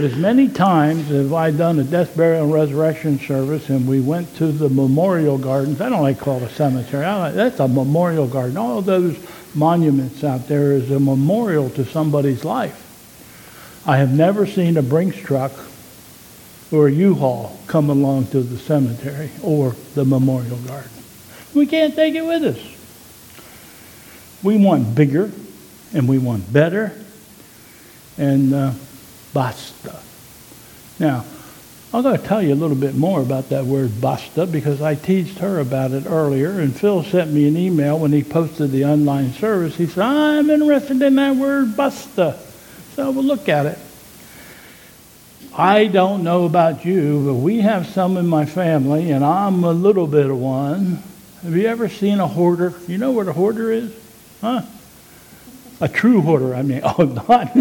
As many times have I done a death, burial, and resurrection service, and we went to the memorial gardens. I don't like to call it a cemetery. That's a memorial garden. All those monuments out there is a memorial to somebody's life. I have never seen a Brinks truck or a U-Haul come along to the cemetery or the memorial garden. We can't take it with us. We want bigger, and we want better, and basta. Now, I'm going to tell you a little bit more about that word basta because I teased her about it earlier, and Phil sent me an email when he posted the online service. He said, I'm interested in that word basta. So we'll look at it. I don't know about you, but we have some in my family, and I'm a little bit of one. Have you ever seen a hoarder? You know what a hoarder is? Huh? A true hoarder, I mean. Oh, not.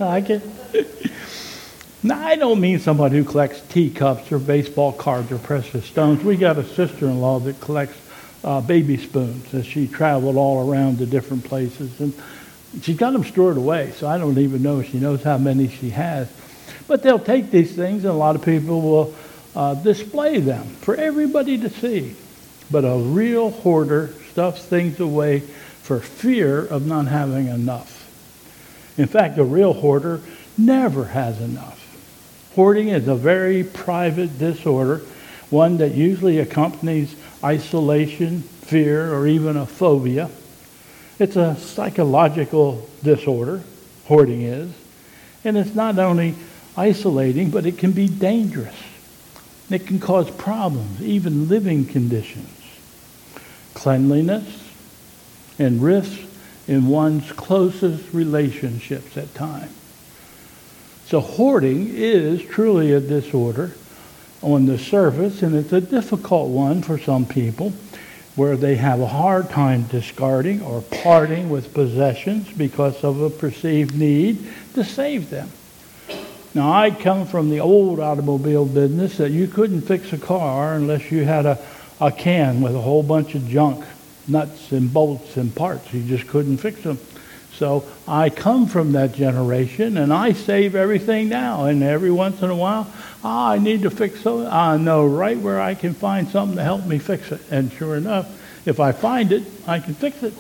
Now, I don't mean somebody who collects teacups or baseball cards or precious stones. We got a sister-in-law that collects baby spoons, and she traveled all around to different places. And she's got them stored away, so I don't even know if she knows how many she has. But they'll take these things, and a lot of people will display them for everybody to see. But a real hoarder stuffs things away for fear of not having enough. In fact, a real hoarder never has enough. Hoarding is a very private disorder, one that usually accompanies isolation, fear, or even a phobia. It's a psychological disorder, hoarding is, and it's not only isolating, but it can be dangerous. It can cause problems, even living conditions, cleanliness, and risks in one's closest relationships at times. So hoarding is truly a disorder on the surface, and it's a difficult one for some people where they have a hard time discarding or parting with possessions because of a perceived need to save them. Now, I come from the old automobile business that you couldn't fix a car unless you had a can with a whole bunch of junk, nuts and bolts and parts. You just couldn't fix them. So I come from that generation, and I save everything now. And every once in a while, I need to fix something. I know right where I can find something to help me fix it. And sure enough, if I find it, I can fix it.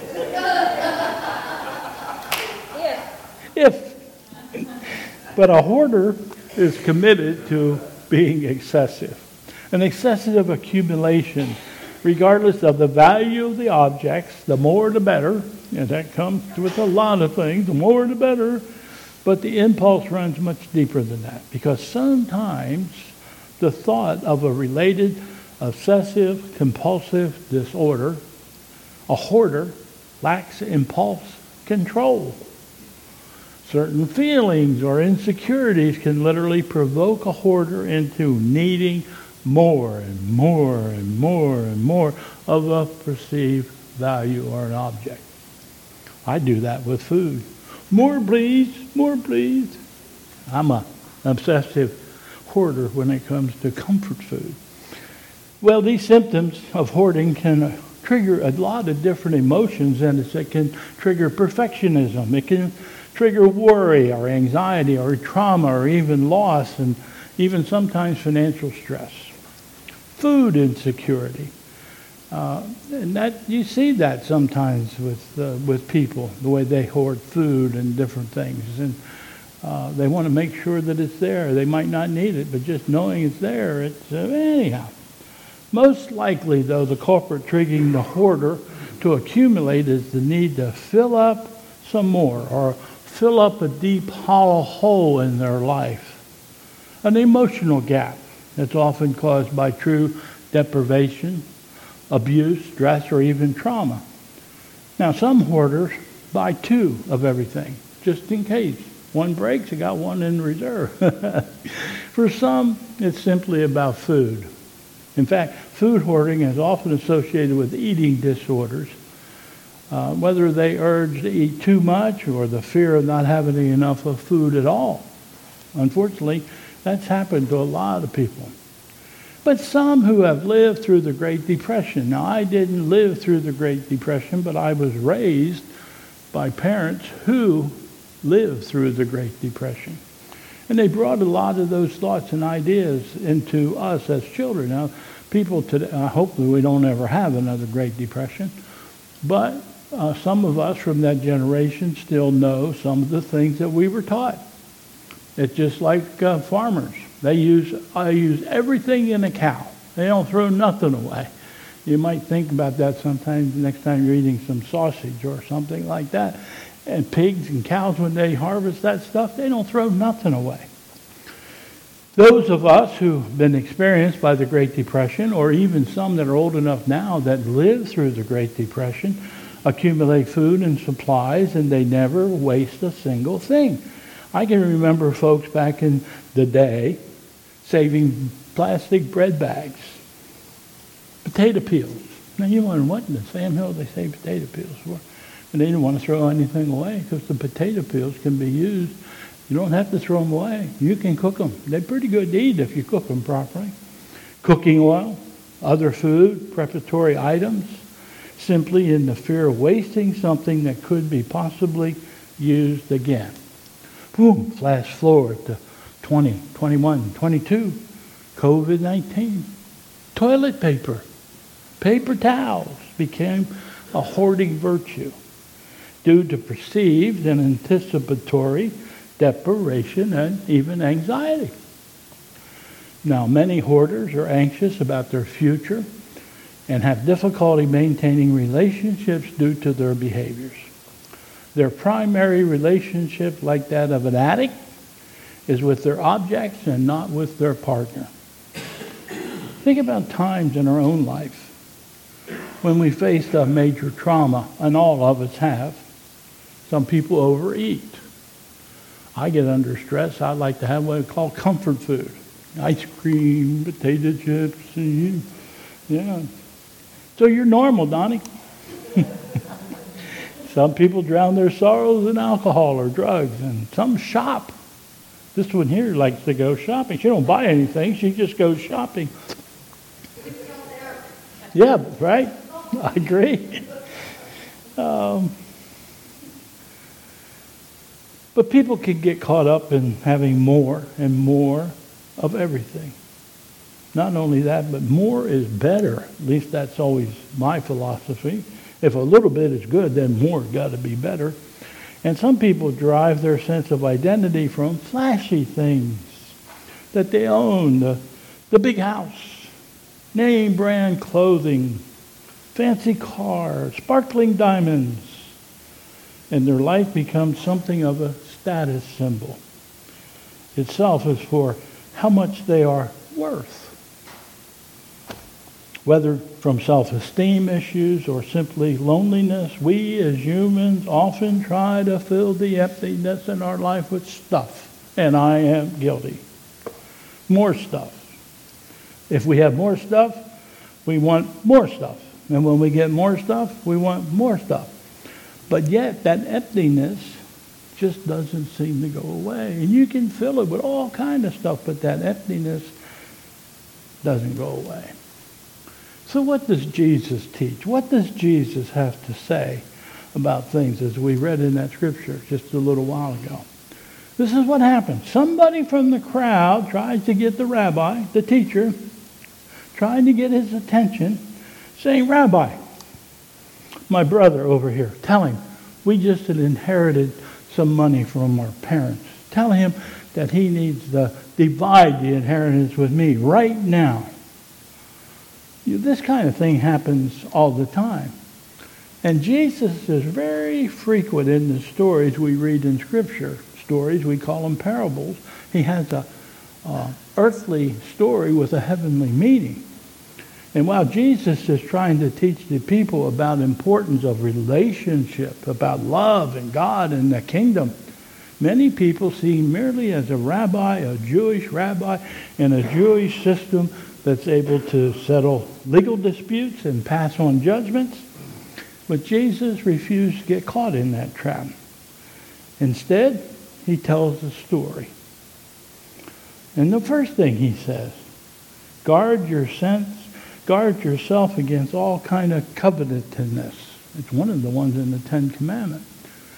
If. But a hoarder is committed to being excessive. An excessive accumulation, regardless of the value of the objects, the more the better. And that comes with a lot of things, the more the better. But the impulse runs much deeper than that, because sometimes the thought of a related obsessive compulsive disorder, a hoarder, lacks impulse control. Certain feelings or insecurities can literally provoke a hoarder into needing more and more and more and more of a perceived value or an object. I do that with food. More please, more please. I'm an obsessive hoarder when it comes to comfort food. Well, these symptoms of hoarding can trigger a lot of different emotions, and it can trigger perfectionism. It can trigger worry or anxiety or trauma or even loss, and even sometimes financial stress. Food insecurity. And that you see that sometimes with people, the way they hoard food and different things. And they want to make sure that it's there. They might not need it, but just knowing it's there, it's anyhow. Most likely, though, the culprit triggering the hoarder to accumulate is the need to fill up some more or fill up a deep, hollow hole in their life. An emotional gap that's often caused by true deprivation, abuse, stress, or even trauma. Now, some hoarders buy two of everything, just in case. One breaks, you got one in reserve. For some, it's simply about food. In fact, food hoarding is often associated with eating disorders, whether they urge to eat too much or the fear of not having enough of food at all. Unfortunately, that's happened to a lot of people. But some who have lived through the Great Depression. Now, I didn't live through the Great Depression, but I was raised by parents who lived through the Great Depression. And they brought a lot of those thoughts and ideas into us as children. Now, people today, hopefully we don't ever have another Great Depression, but some of us from that generation still know some of the things that we were taught. It's just like farmers. They use everything in a cow. They don't throw nothing away. You might think about that sometimes next time you're eating some sausage or something like that. And pigs and cows, when they harvest that stuff, they don't throw nothing away. Those of us who've been experienced by the Great Depression, or even some that are old enough now that lived through the Great Depression, accumulate food and supplies, and they never waste a single thing. I can remember folks back in the day saving plastic bread bags, potato peels. Now you wonder, what in the Sam Hill they save potato peels for? And they didn't want to throw anything away because the potato peels can be used. You don't have to throw them away. You can cook them. They're pretty good to eat if you cook them properly. Cooking oil, other food, preparatory items, simply in the fear of wasting something that could be possibly used again. Boom, flash forward to 20, 21, 22, COVID-19. Toilet paper, paper towels became a hoarding virtue due to perceived and anticipatory deprivation and even anxiety. Now, many hoarders are anxious about their future and have difficulty maintaining relationships due to their behaviors. Their primary relationship, like that of an addict, is with their objects and not with their partner. Think about times in our own life when we faced a major trauma, and all of us have. Some people overeat. I get under stress. I like to have what I call comfort food. Ice cream, potato chips, and yeah. So you're normal, Donnie. Some people drown their sorrows in alcohol or drugs, and some shop. This one here likes to go shopping. She don't buy anything. She just goes shopping. Yeah, right? I agree. But people can get caught up in having more and more of everything. Not only that, but more is better. At least that's always my philosophy. If a little bit is good, then more got to be better. And some people derive their sense of identity from flashy things that they own. The big house, name brand clothing, fancy cars, sparkling diamonds. And their life becomes something of a status symbol. Itself is for how much they are worth. Whether from self-esteem issues or simply loneliness, we as humans often try to fill the emptiness in our life with stuff. And I am guilty. More stuff. If we have more stuff, we want more stuff. And when we get more stuff, we want more stuff. But yet that emptiness just doesn't seem to go away. And you can fill it with all kind of stuff, but that emptiness doesn't go away. So what does Jesus teach? What does Jesus have to say about things as we read in that scripture just a little while ago? This is what happens. Somebody from the crowd tries to get the rabbi, the teacher, trying to get his attention, saying, "Rabbi, my brother over here, tell him we just had inherited some money from our parents. Tell him that he needs to divide the inheritance with me right now." This kind of thing happens all the time. And Jesus is very frequent in the stories we read in Scripture. Stories, we call them parables. He has a earthly story with a heavenly meaning. And while Jesus is trying to teach the people about the importance of relationship, about love and God and the kingdom, many people see him merely as a rabbi, a Jewish rabbi, in a Jewish system that's able to settle legal disputes and pass on judgments. But Jesus refused to get caught in that trap. Instead, he tells a story. And the first thing he says, guard yourself against all kind of covetousness. It's one of the ones in the Ten Commandments.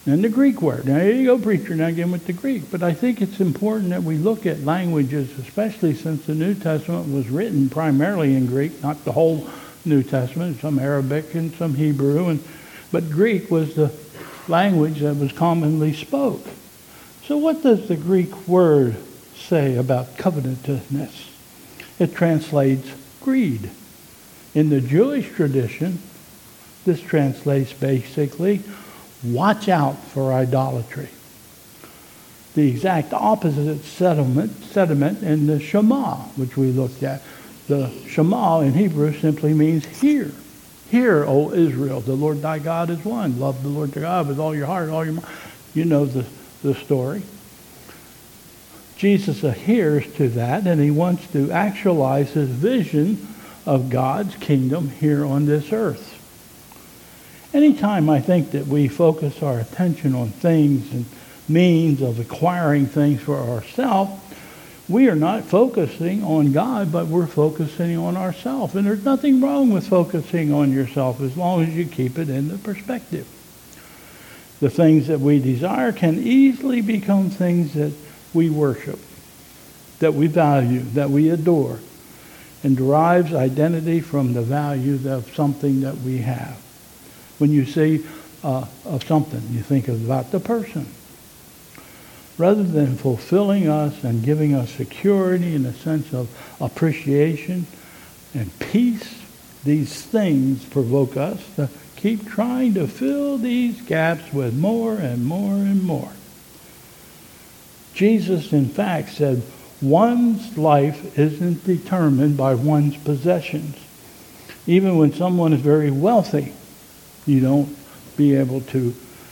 And the Greek word. Now, here you go, preacher, now again with the Greek. But I think it's important that we look at languages, especially since the New Testament was written primarily in Greek, not the whole New Testament, some Arabic and some Hebrew, but Greek was the language that was commonly spoke. So what does the Greek word say about covetousness? It translates greed. In the Jewish tradition, this translates basically, watch out for idolatry. The exact opposite sentiment in the Shema, which we looked at. The Shema in Hebrew simply means hear. Hear, O Israel, the Lord thy God is one. Love the Lord thy God with all your heart, all your mind. You know the story. Jesus adheres to that, and he wants to actualize his vision of God's kingdom here on this earth. Anytime I think that we focus our attention on things and means of acquiring things for ourselves, we are not focusing on God, but we're focusing on ourselves. And there's nothing wrong with focusing on yourself as long as you keep it in the perspective. The things that we desire can easily become things that we worship, that we value, that we adore, and derives identity from the value of something that we have. When you say of something, you think about the person. Rather than fulfilling us and giving us security and a sense of appreciation and peace, these things provoke us to keep trying to fill these gaps with more and more and more. Jesus, in fact, said one's life isn't determined by one's possessions. Even when someone is very wealthy, you don't be able to,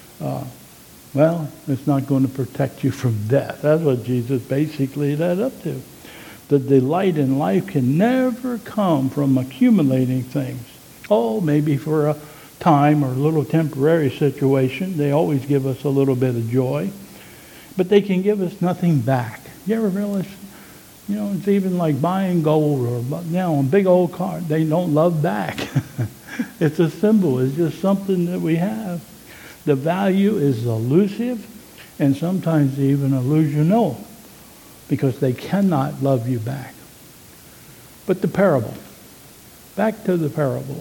it's not going to protect you from death. That's what Jesus basically led up to. The delight in life can never come from accumulating things. Oh, maybe for a time or a little temporary situation. They always give us a little bit of joy. But they can give us nothing back. You ever realize, it's even like buying gold or, a big old car. They don't love back. It's a symbol. It's just something that we have. The value is elusive and sometimes even illusional because they cannot love you back. But the parable. Back to the parable.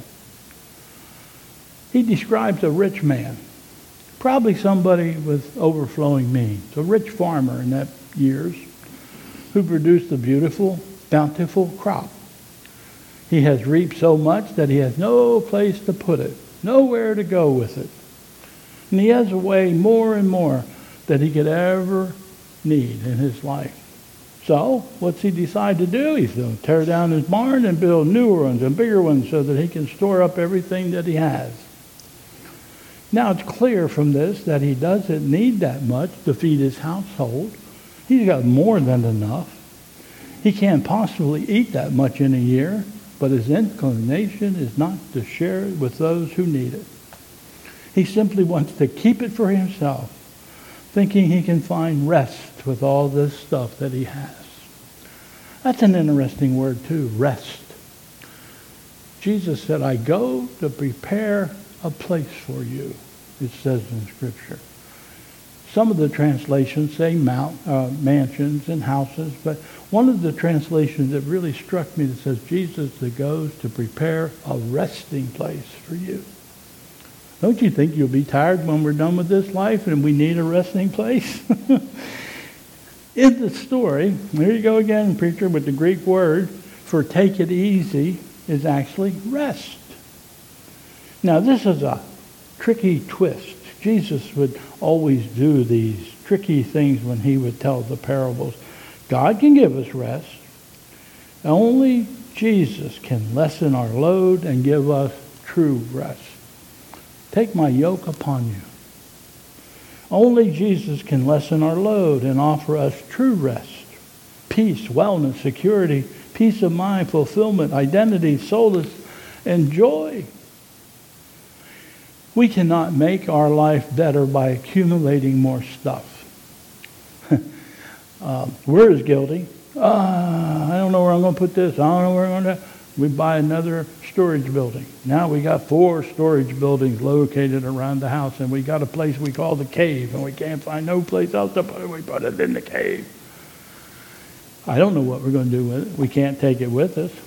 He describes a rich man, probably somebody with overflowing means, a rich farmer in that years, who produced a beautiful, bountiful crop. He has reaped so much that he has no place to put it, nowhere to go with it. And he has away more and more than he could ever need in his life. So, what's he decide to do? He's going to tear down his barn and build newer ones and bigger ones so that he can store up everything that he has. Now, it's clear from this that he doesn't need that much to feed his household. He's got more than enough. He can't possibly eat that much in a year, but his inclination is not to share it with those who need it. He simply wants to keep it for himself, thinking he can find rest with all this stuff that he has. That's an interesting word too, rest. Jesus said, I go to prepare a place for you, it says in Scripture. Some of the translations say mansions and houses, but one of the translations that really struck me that says Jesus that goes to prepare a resting place for you. Don't you think you'll be tired when we're done with this life and we need a resting place? In the story, there you go again, preacher, with the Greek word for take it easy is actually rest. Now this is a tricky twist. Jesus would always do these tricky things when he would tell the parables. God can give us rest. Only Jesus can lessen our load and give us true rest. Take my yoke upon you. Only Jesus can lessen our load and offer us true rest, peace, wellness, security, peace of mind, fulfillment, identity, solace, and joy. We cannot make our life better by accumulating more stuff. We're as guilty. I don't know where I'm going to put this. I don't know where I'm going to. We buy another storage building. Now we got 4 storage buildings located around the house, and we got a place we call the cave, and we can't find no place else to put it. We put it in the cave. I don't know what we're going to do with it. We can't take it with us.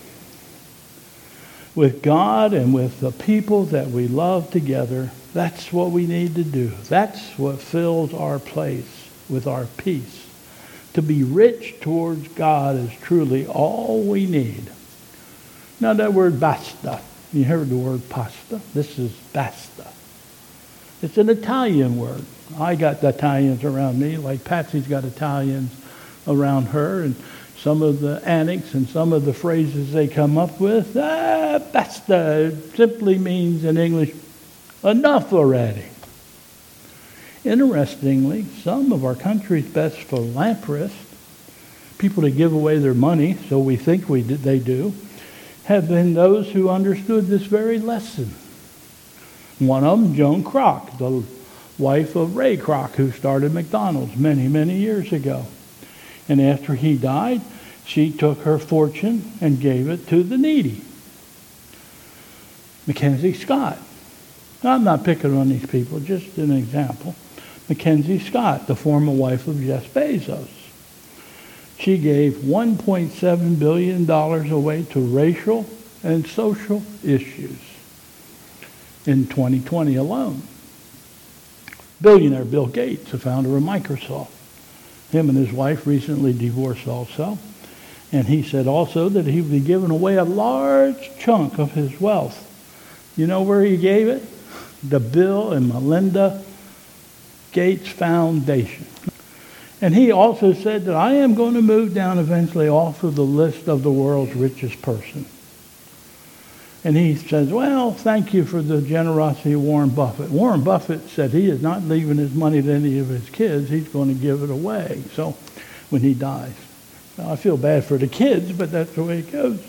With God and with the people that we love together, that's what we need to do. That's what fills our place with our peace. To be rich towards God is truly all we need. Now that word basta, you heard the word pasta. This is basta. It's an Italian word. I got the Italians around me, like Patsy's got Italians around her, and some of the antics and some of the phrases they come up with, basta simply means in English, enough already. Interestingly, some of our country's best philanthropists, people that give away their money, so we think they do, have been those who understood this very lesson. One of them, Joan Kroc, the wife of Ray Kroc, who started McDonald's many, many years ago. And after he died, she took her fortune and gave it to the needy. Mackenzie Scott. Now, I'm not picking on these people, just an example. Mackenzie Scott, the former wife of Jeff Bezos. She gave $1.7 billion away to racial and social issues in 2020 alone. Billionaire Bill Gates, the founder of Microsoft. Him and his wife recently divorced also. And he said also that he would be giving away a large chunk of his wealth. You know where he gave it? The Bill and Melinda Gates Foundation. And he also said that I am going to move down eventually off of the list of the world's richest person. And he says, well, thank you for the generosity of Warren Buffett. Warren Buffett said he is not leaving his money to any of his kids. He's going to give it away. So when he dies. Now, I feel bad for the kids, but that's the way it goes.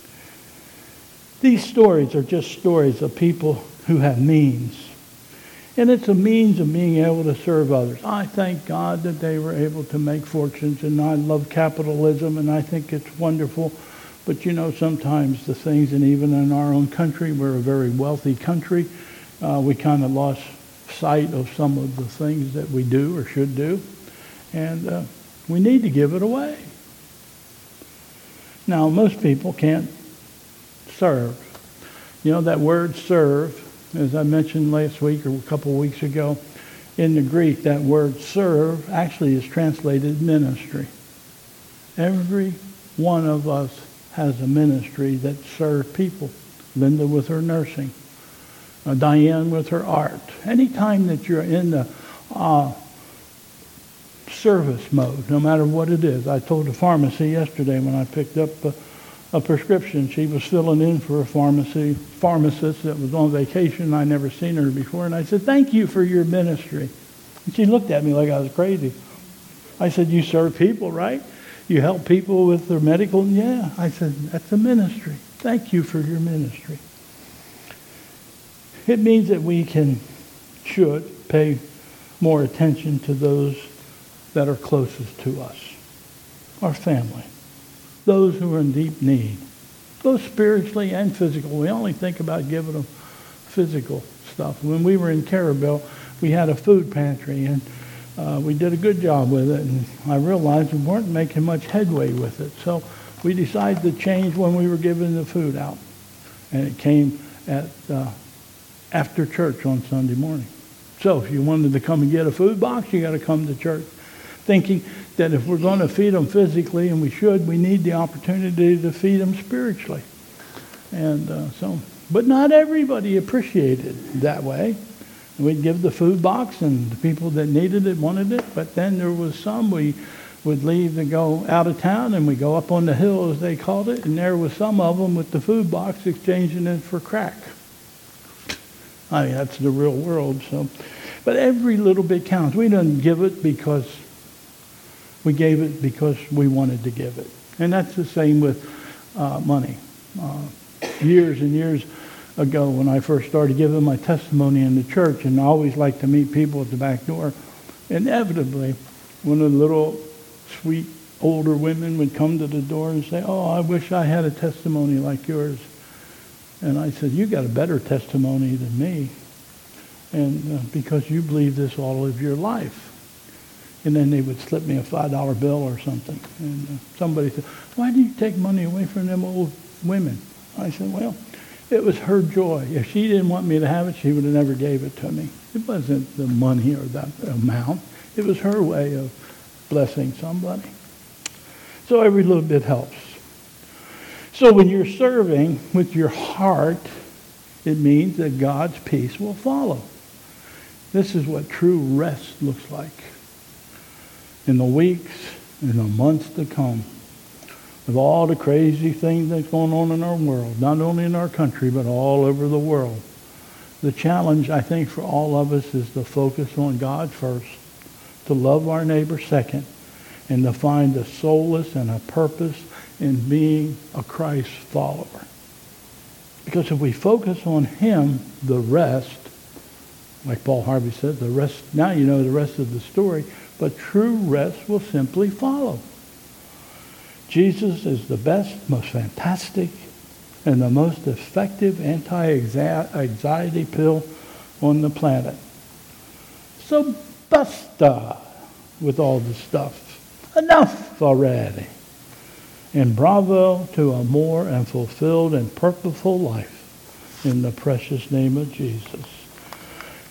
These stories are just stories of people who have means. And it's a means of being able to serve others. I thank God that they were able to make fortunes, and I love capitalism, and I think it's wonderful. But you know, sometimes the things, and even in our own country, we're a very wealthy country, we kind of lost sight of some of the things that we do or should do. And we need to give it away. Now, most people can't serve. You know, that word serve, as I mentioned last week or a couple of weeks ago, in the Greek, that word serve actually is translated ministry. Every one of us has a ministry that serves people. Linda with her nursing. Diane with her art. Anytime that you're in the service mode, no matter what it is. I told the pharmacy yesterday when I picked up a prescription. She was filling in for a pharmacist that was on vacation. I never seen her before. And I said, thank you for your ministry. And she looked at me like I was crazy. I said, you serve people, right? You help people with their medical? Yeah. I said, that's a ministry. Thank you for your ministry. It means that we should pay more attention to those that are closest to us. Our family. Those who are in deep need, both spiritually and physical. We only think about giving them physical stuff. When we were in Carabel, we had a food pantry, and we did a good job with it, and I realized we weren't making much headway with it. So we decided to change when we were giving the food out, and it came at after church on Sunday morning. So if you wanted to come and get a food box, you got to come to church, thinking that if we're going to feed them physically, and we should, we need the opportunity to feed them spiritually. And but not everybody appreciated it that way. We'd give the food box, and the people that needed it wanted it, but then there was some we would leave and go out of town, and we go up on the hill, as they called it, and there was some of them with the food box exchanging it for crack. I mean, that's the real world. So, but every little bit counts. We didn't give it because we gave it because we wanted to give it. And that's the same with money. Years and years ago, when I first started giving my testimony in the church, and I always like to meet people at the back door, inevitably, one of the little sweet older women would come to the door and say, oh, I wish I had a testimony like yours. And I said, you got a better testimony than me, and because you believe this all of your life. And then they would slip me a $5 bill or something. And somebody said, why do you take money away from them old women? I said, well, it was her joy. If she didn't want me to have it, she would have never gave it to me. It wasn't the money or the amount. It was her way of blessing somebody. So every little bit helps. So when you're serving with your heart, it means that God's peace will follow. This is what true rest looks like in the weeks and the months to come. With all the crazy things that's going on in our world, not only in our country, but all over the world. The challenge, I think, for all of us is to focus on God first, to love our neighbor second, and to find a solace and a purpose in being a Christ follower. Because if we focus on him, the rest, like Paul Harvey said, the rest, now you know the rest of the story, but true rest will simply follow. Jesus is the best, most fantastic, and the most effective anti-anxiety pill on the planet. So basta with all the stuff. Enough already. And bravo to a more and fulfilled and purposeful life in the precious name of Jesus.